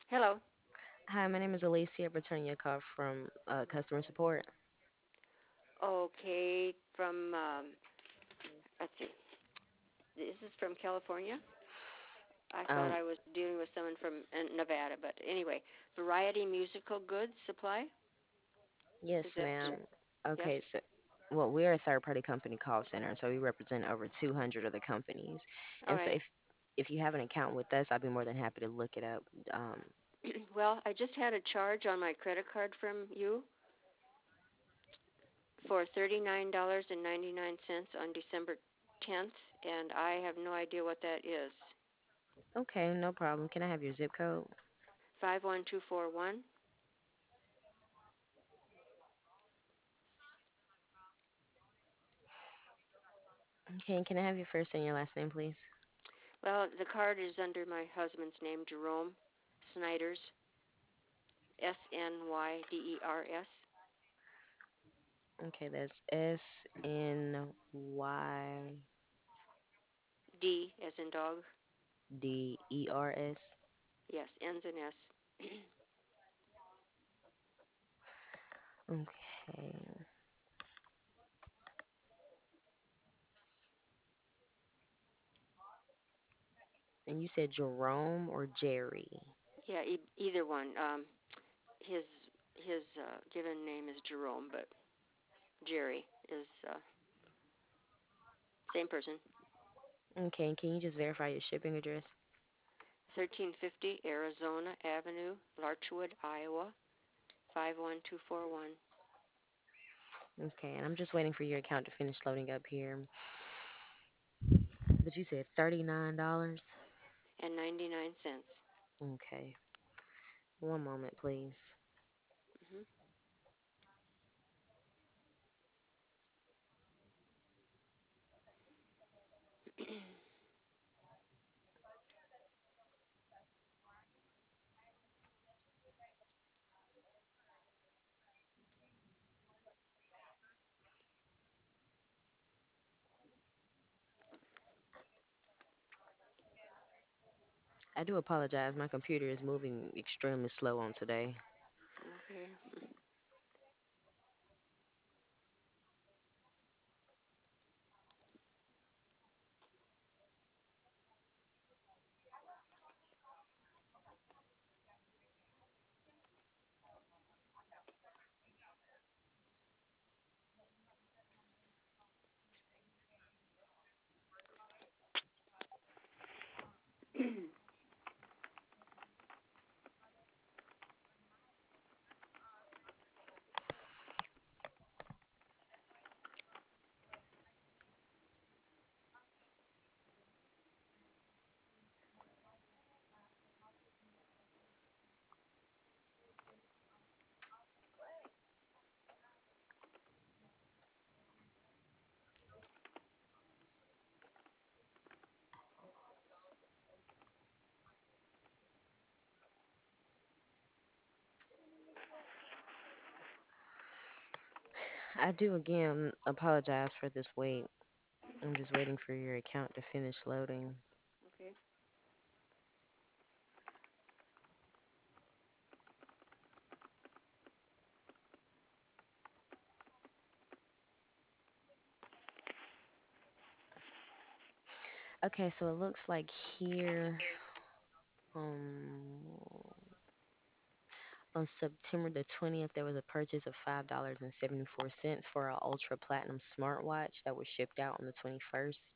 Hello. Hi, my name is Alicia. Returning your call from customer support. Okay, from let's see. This is from California. I thought Um, I was dealing with someone from Nevada, but anyway, Variety Musical Goods Supply. yes, Is that ma'am. yes? Okay, so well, we're a third-party company call center, so we represent over 200 of the companies. All And so right. if you have an account with us, I'd be more than happy to look it up. Well, I just had a charge on my credit card from you for $39.99 on December 10th, and I have no idea what that is. Okay, no problem. Can I have your zip code? 51241. Okay, and can I have your first and your last name, please? Well, the card is under my husband's name, Jerome Snyders, Snyders. Okay, that's D as in dog. SNYDERS. Yes, ends in S. Okay, and you said Jerome or Jerry? Yeah, either one. His his given name is Jerome, but Jerry is same person. Okay, and can you just verify your shipping address? 1350 Arizona Avenue, Larchwood, Iowa 51241 Okay, and I'm just waiting for your account to finish loading up here. But you said $39? and 99 cents. Okay. One moment, please. Hmm. I do apologize. My computer is moving extremely slow on today. Okay. I do again apologize for this wait. I'm just waiting for your account to finish loading. Okay. Okay, so it looks like here um, on September the 20th, there was a purchase of $5.74 for an Ultra Platinum smartwatch that was shipped out on the 21st.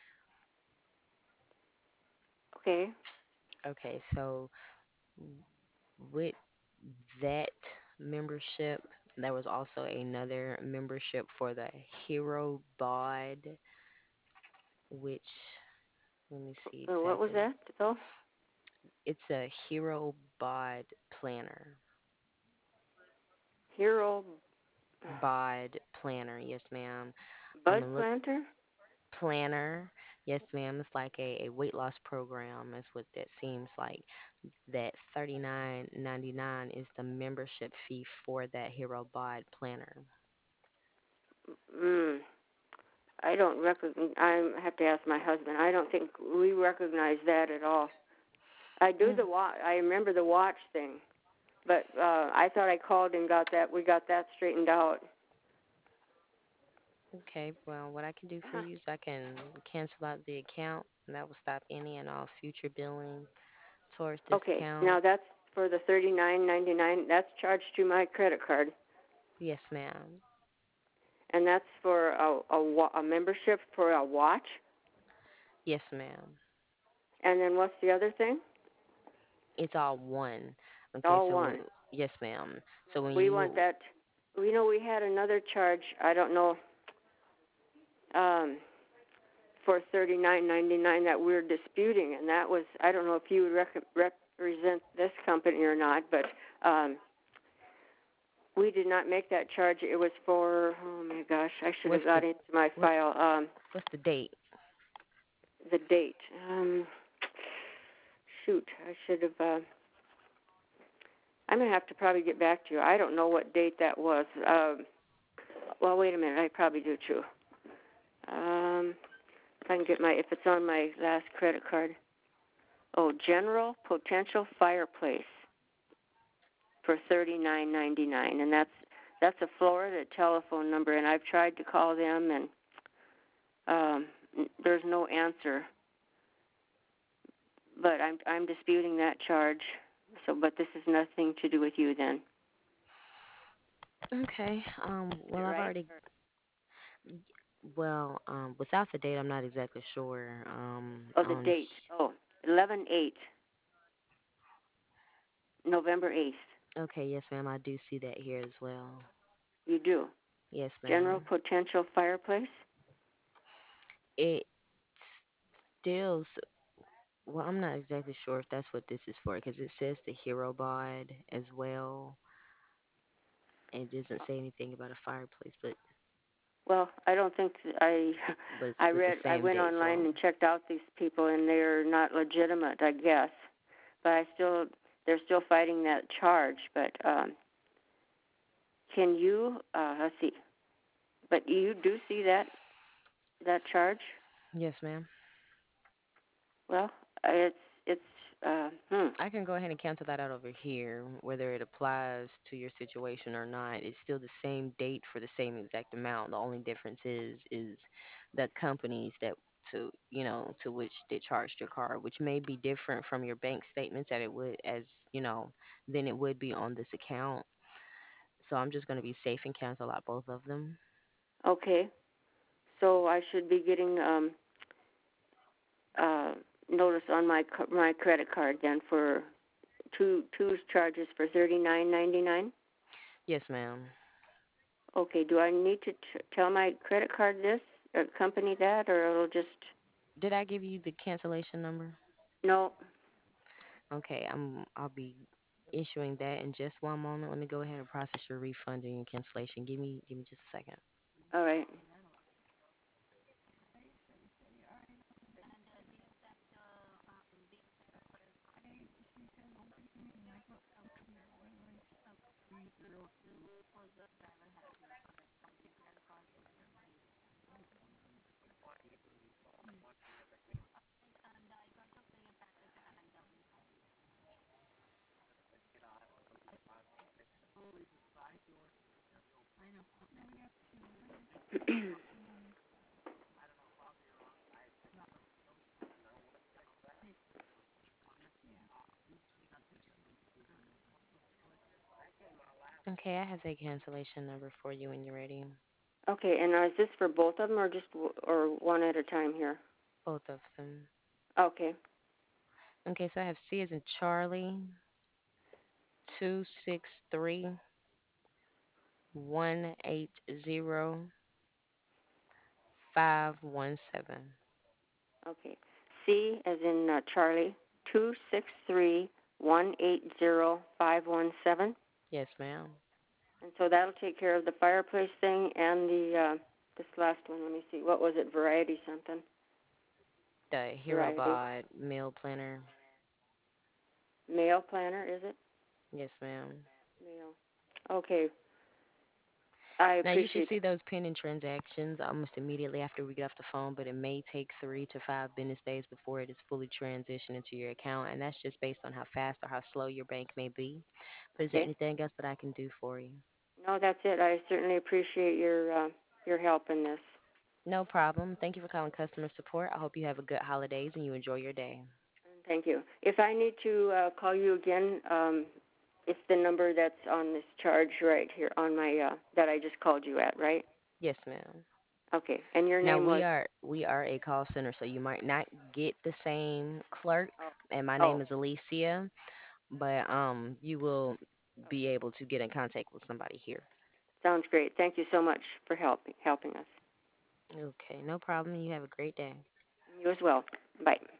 Okay. Okay, so with that membership, there was also another membership for the Hero Bod, which, let me see What was exactly. that, Phil? It's a Hero Bod planner. Hero Bod planner, yes, ma'am. Bud It looks Planter? planner, yes, ma'am. It's like a weight loss program. That's what that seems like. That 39.99 is the membership fee for that Hero Bod planner. Mm. I don't recognize. I have to ask my husband. I don't think we recognize that at all. I do Mm, the watch. I remember the watch thing, but I thought I called and got that. We got that straightened out. okay, well, what I can do for you is I can cancel out the account, and that will stop any and all future billing towards this Okay, account. now that's for the 39.99. That's charged to my credit card, Yes, ma'am. and that's for a membership for a watch. Yes, ma'am. And then what's the other thing? It's all one. Okay, All so when, one. yes, ma'am. So when We want you, that. You know, we had another charge. I don't know. Um, for 39.99 that we're disputing, and that was I don't know if you would represent this company or not, but we did not make that charge. It was for oh my gosh, I should what's have the, got into my what, file. what's the date? The date. Shoot, I should have. I'm gonna have to probably get back to you. I don't know what date that was. Well, wait a minute. I probably do too. If I can get my if it's on my last credit card. Oh, General Potential Fireplace for 39.99, and that's a Florida telephone number, and I've tried to call them, and there's no answer. But I'm disputing that charge. So, but this is nothing to do with you then, Okay. is Well, it I've right? already, well, without the date, I'm not exactly sure. Oh, the date. Oh, 11/8, November 8th. Okay, yes, ma'am. I do see that here as well. You do. Yes, General ma'am. Potential Fireplace. It still, well, I'm not exactly sure if that's what this is for because it says the Hero Bod as well. And it doesn't say anything about a fireplace, Well, I don't think but it's I with the read. I same went date. online So, and checked out these people, and they're not legitimate, I guess. But they're still fighting that charge. But can you? Let's see. But you do see that charge? yes, ma'am. Well, it's uh, hmm. I can go ahead and cancel that out over here, whether it applies to your situation or not. It's still the same date for the same exact amount. The only difference is the companies that to which they charged your card, which may be different from your bank statements that it would than it would be on this account. So I'm just gonna be safe and cancel out both of them. Okay. So I should be getting uh, notice on my credit card then for two charges for 39.99. Yes, ma'am. Okay. Do I need to tell my credit card this or company that, or it'll just Did I give you the cancellation number? no? Okay, I'll be issuing that in just one moment. Let me go ahead and process your refund and your cancellation. Give me just a second. All right. Okay, I have that cancellation number for you when you're ready. Okay. And is this for both of them, or just or one at a time here? Both of them. Okay. Okay, so I have C as in Charlie, 263-180-517. Okay. C as in Charlie. 263-180-517. Yes, ma'am. And so that'll take care of the fireplace thing and the this last one. Let me see. What was it? Variety something. The Variety. HeroBot meal planner. Mail planner, is it? Yes, ma'am. Mail. Okay. I Now you should appreciate see those pending transactions almost immediately after we get off the phone, but it may take 3 to 5 business days before it is fully transitioned into your account, and that's just based on how fast or how slow your bank may be. But is there okay. anything else that I can do for you? No, that's it. I certainly appreciate your help in this. No problem. Thank you for calling customer support. I hope you have a good holidays and you enjoy your day. Thank you. If I need to call you again, it's the number that's on this charge right here on my that I just called you at, right? Yes, ma'am. Okay. And your Now name was? we are a call center, so you might not get the same clerk. Oh, And my oh, name is Alicia, but you will be able to get in contact with somebody here. sounds great. Thank you so much for helping us. Okay, no problem. You have a great day. You as well. Bye.